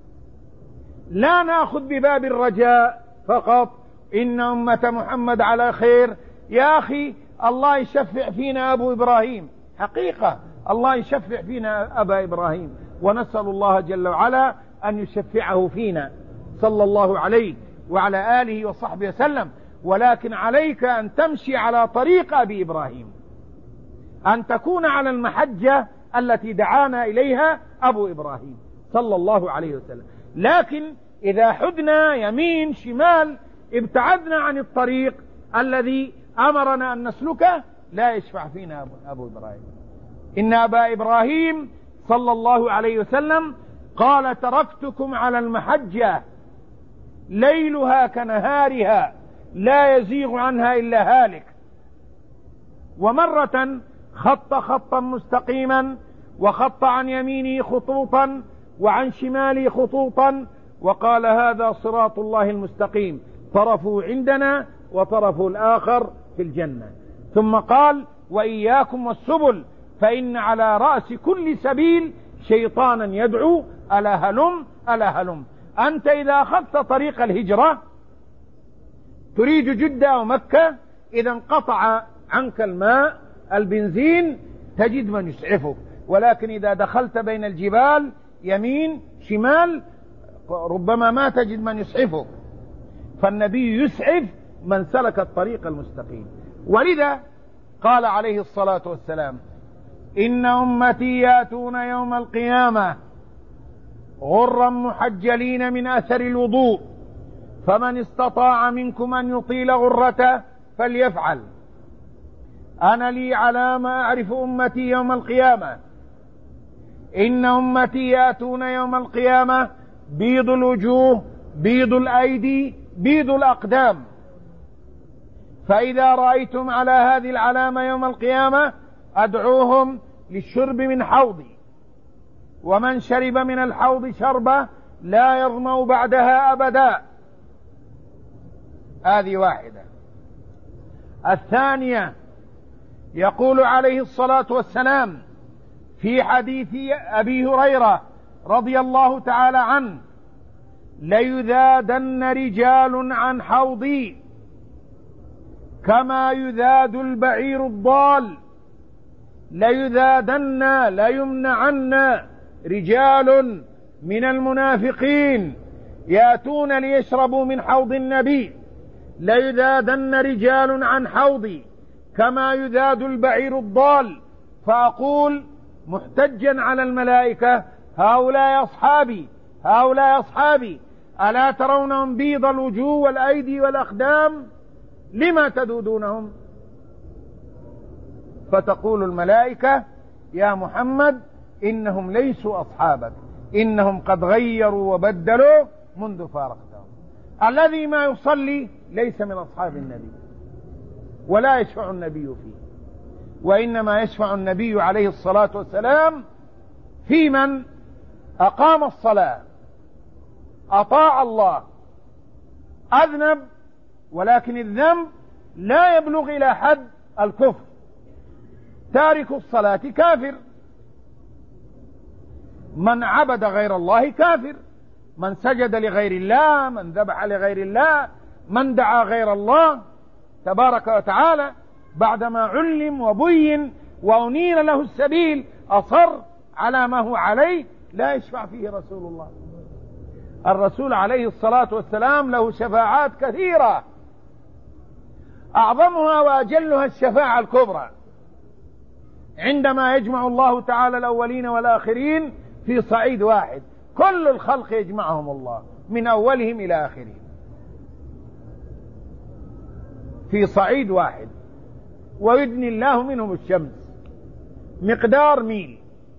لا نأخذ بباب الرجاء فقط إن أمة محمد على خير. يا أخي الله يشفع فينا أبو إبراهيم، حقيقة الله يشفع فينا أبا إبراهيم، ونسأل الله جل وعلا أن يشفعه فينا صلى الله عليه وعلى آله وصحبه وسلم. ولكن عليك أن تمشي على طريق أبي إبراهيم، أن تكون على المحجة التي دعانا إليها أبو إبراهيم صلى الله عليه وسلم. لكن إذا حدنا يمين شمال ابتعدنا عن الطريق الذي أمرنا أن نسلكه لا يشفع فينا أبو إبراهيم. إن أبا إبراهيم صلى الله عليه وسلم قال تركتكم على المحجة ليلها كنهارها لا يزيغ عنها إلا هالك. ومرة خط خطا مستقيما وخط عن يمينه خطوطا وعن شماله خطوطا وقال هذا صراط الله المستقيم، طرفه عندنا وطرفه الآخر في الجنة. ثم قال وإياكم والسبل فإن على رأس كل سبيل شيطانا يدعو ألا هلم ألا هلم. أنت إذا أخذت طريق الهجرة تريد جدة أو مكة، إذا انقطع عنك الماء البنزين تجد من يسعفك، ولكن إذا دخلت بين الجبال يمين شمال ربما ما تجد من يسعفك. فالنبي يسعف من سلك الطريق المستقيم. ولذا قال عليه الصلاة والسلام إن أمتي يأتون يوم القيامة غرا محجلين من أثر الوضوء فمن استطاع منكم أن يطيل غرته فليفعل. أنا لي علامة أعرف أمتي يوم القيامة. إن أمتي يأتون يوم القيامة بيض الوجوه بيض الأيدي بيض الأقدام، فإذا رأيتم على هذه العلامة يوم القيامة أدعوهم للشرب من حوضي، ومن شرب من الحوض شربة لا يظمأ بعدها أبدا. هذه واحدة. الثانية يقول عليه الصلاة والسلام في حديث أبي هريرة رضي الله تعالى عنه ليذادن رجال عن حوضي كما يذاد البعير الضال. ليذادن ليمنعن رجال من المنافقين يأتون ليشربوا من حوض النبي. ليذادن رجال عن حوضي كما يذاد البعير الضال. فأقول محتجا على الملائكة هؤلاء أصحابي هؤلاء أصحابي ألا ترونهم بيض الوجوه والأيدي والأقدام لما تذودونهم؟ فتقول الملائكة يا محمد إنهم ليسوا أصحابك، إنهم قد غيروا وبدلوا منذ فارقتهم. الذي ما يصلي ليس من أصحاب النبي ولا يشفع النبي فيه، وإنما يشفع النبي عليه الصلاة والسلام في من أقام الصلاة أطاع الله أذنب، ولكن الذنب لا يبلغ إلى حد الكفر. تارك الصلاة كافر من عبد غير الله كافر، من سجد لغير الله، من ذبح لغير الله، من دعا غير الله تبارك وتعالى بعدما علم وبين وأنير له السبيل أصر على ما هو عليه، لا يشفع فيه رسول الله. الرسول عليه الصلاة والسلام له شفاعات كثيرة، أعظمها وأجلها الشفاعة الكبرى، عندما يجمع الله تعالى الأولين والآخرين في صعيد واحد، كل الخلق يجمعهم الله من أولهم إلى آخرهم في صعيد واحد، ويدني الله منهم الشمس مقدار ميل،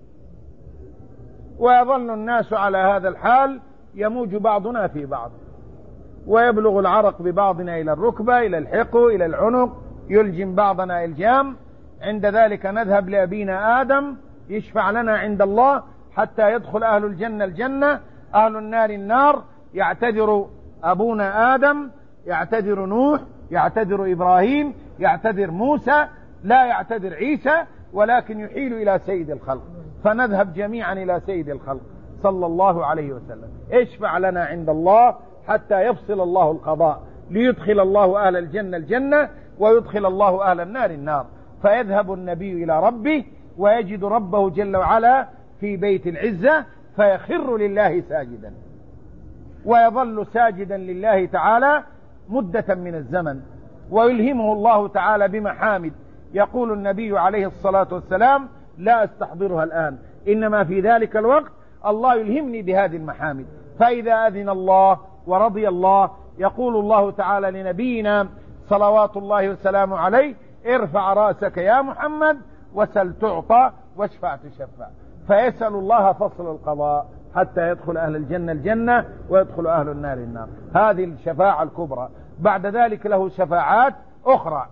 ويظل الناس على هذا الحال، يموج بعضنا في بعض، ويبلغ العرق ببعضنا إلى الركبة، إلى الحقو، إلى العنق، يلجم بعضنا إلجام. عند ذلك نذهب لأبينا آدم يشفع لنا عند الله حتى يدخل أهل الجنة الجنة، أهل النار النار. يعتذر أبونا آدم، يعتذر نوح، يعتذر إبراهيم، يعتذر موسى، لا يعتذر عيسى، ولكن يحيل إلى سيد الخلق، فنذهب جميعا إلى سيد الخلق صلى الله عليه وسلم. اشفع لنا عند الله حتى يفصل الله القضاء، ليدخل الله أهل الجنة الجنة ويدخل الله أهل النار النار. فيذهب النبي إلى ربه ويجد ربه جل وعلا في بيت العزة، فيخر لله ساجدا، ويظل ساجدا لله تعالى مدة من الزمن، ويلهمه الله تعالى بمحامد. يقول النبي عليه الصلاة والسلام: لا أستحضرها الآن، إنما في ذلك الوقت الله يلهمني بهذه المحامد. فإذا أذن الله ورضي الله، يقول الله تعالى لنبينا صلوات الله وسلامه عليه: ارفع رأسك يا محمد وسل تعطى واشفع تشفع. فيسأل الله فصل القضاء حتى يدخل أهل الجنة الجنة ويدخل أهل النار النار. هذه الشفاعة الكبرى. بعد ذلك له شفاعات أخرى،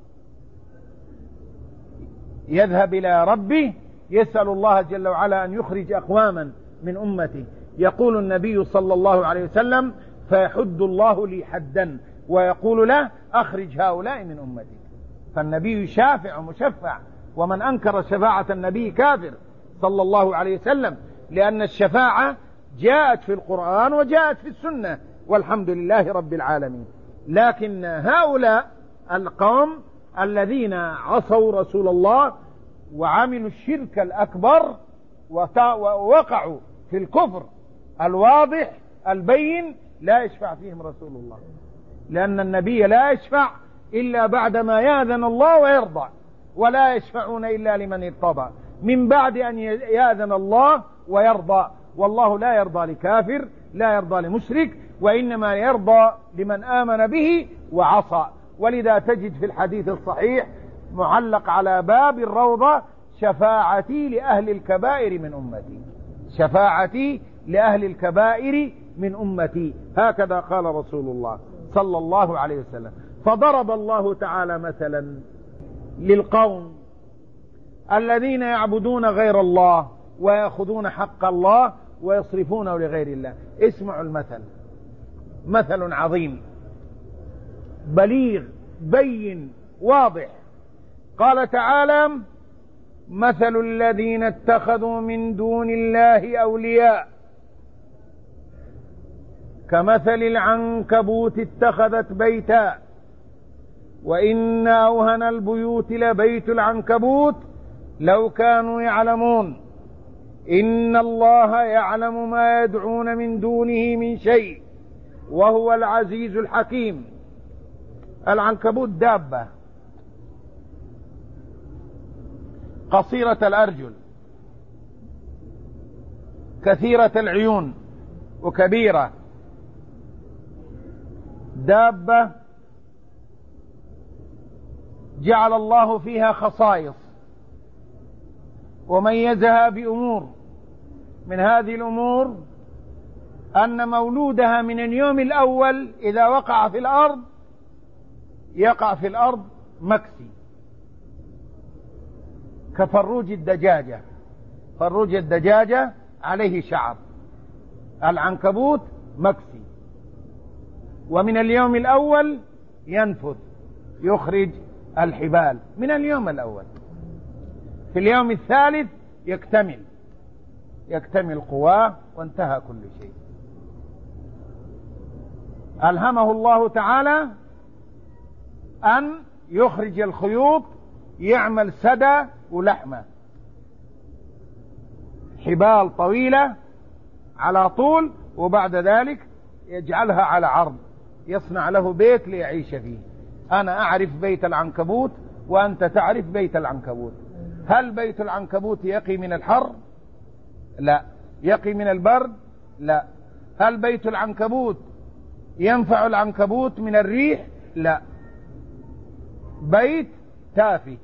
يذهب إلى ربه يسأل الله جل وعلا أن يخرج أقواما من أمته. يقول النبي صلى الله عليه وسلم: فيحد الله لي حدا ويقول له: أخرج هؤلاء من أمتي. فالنبي شافع ومشفع، ومن أنكر شفاعة النبي كافر صلى الله عليه وسلم، لأن الشفاعة جاءت في القرآن وجاءت في السنة والحمد لله رب العالمين. لكن هؤلاء القوم الذين عصوا رسول الله وعملوا الشرك الأكبر ووقعوا في الكفر الواضح البين، لا يشفع فيهم رسول الله، لأن النبي لا يشفع إلا بعدما يأذن الله ويرضى، ولا يشفعون إلا لمن ارتضى، من بعد أن يأذن الله ويرضى. والله لا يرضى لكافر، لا يرضى لمشرك، وإنما يرضى لمن آمن به وعصى. ولذا تجد في الحديث الصحيح معلق على باب الروضة: شفاعتي لأهل الكبائر من أمتي، شفاعتي لأهل الكبائر من أمتي. هكذا قال رسول الله صلى الله عليه وسلم. فضرب الله تعالى مثلا للقوم الذين يعبدون غير الله ويأخذون حق الله ويصرفونه لغير الله. اسمعوا المثل، مثل عظيم بليغ بين واضح. قال تعالى: مثل الذين اتخذوا من دون الله أولياء كمثل العنكبوت اتخذت بيتا وإن أوهن البيوت لبيت العنكبوت لو كانوا يعلمون إن الله يعلم ما يدعون من دونه من شيء وهو العزيز الحكيم. العنكبوت دابة قصيرة الأرجل كثيرة العيون وكبيرة، دابة جعل الله فيها خصائص وميزها بأمور. من هذه الأمور أن مولودها من اليوم الأول إذا وقع في الأرض يقع في الأرض مكسي كفروج الدجاجة. فروج الدجاجة عليه شعر، العنكبوت مكسي، ومن اليوم الأول ينفذ يخرج الحبال من اليوم الأول، في اليوم الثالث يكتمل، يكتمل قواه وانتهى كل شيء. ألهمه الله تعالى أن يخرج الخيوط، يعمل سدى ولحمة، حبال طويلة على طول، وبعد ذلك يجعلها على عرض، يصنع له بيت ليعيش فيه. أنا أعرف بيت العنكبوت وأنت تعرف بيت العنكبوت. هل بيت العنكبوت يقي من الحر؟ لا. يقي من البرد؟ لا. هل بيت العنكبوت ينفع العنكبوت من الريح؟ لا. بيت تافه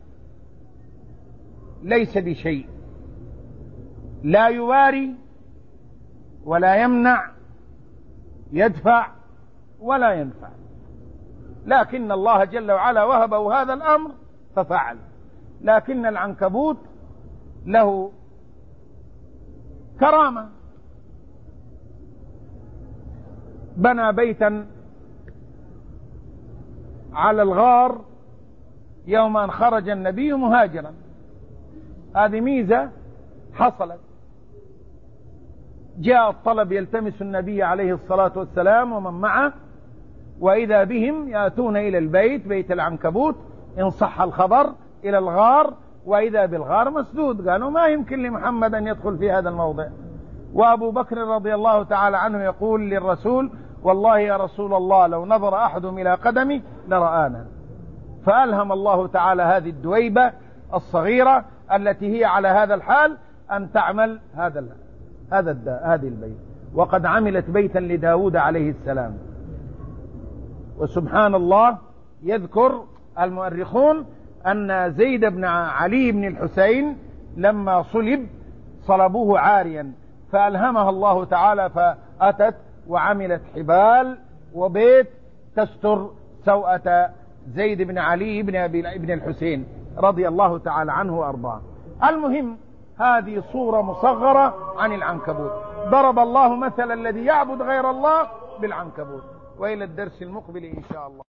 ليس بشيء، لا يواري ولا يمنع، يدفع ولا ينفع، لكن الله جل وعلا وهبه هذا الأمر ففعل. لكن العنكبوت له كرامة، بنى بيتا على الغار يوم أن خرج النبي مهاجرا. هذه ميزة حصلت. جاء الطلب يلتمس النبي عليه الصلاة والسلام ومن معه، وإذا بهم يأتون إلى البيت، بيت العنكبوت إن صح الخبر، إلى الغار، وإذا بالغار مسدود. قالوا ما يمكن لمحمد أن يدخل في هذا الموضع. وأبو بكر رضي الله تعالى عنه يقول للرسول: والله يا رسول الله لو نظر أحدهم إلى قدمي لرآنا. فألهم الله تعالى هذه الدويبة الصغيرة التي هي على هذا الحال أن تعمل هذه البيت، وقد عملت بيتا لداود عليه السلام. وسبحان الله، يذكر المؤرخون أن زيد بن علي بن الحسين لما صلبوه عاريا، فألهمها الله تعالى فأتت وعملت حبال وبيت تستر سوءة زيد بن علي بن الحسين رضي الله تعالى عنه وأرضاه. المهم، هذه صورة مصغرة عن العنكبوت. ضرب الله مثل الذي يعبد غير الله بالعنكبوت. وإلى الدرس المقبل إن شاء الله.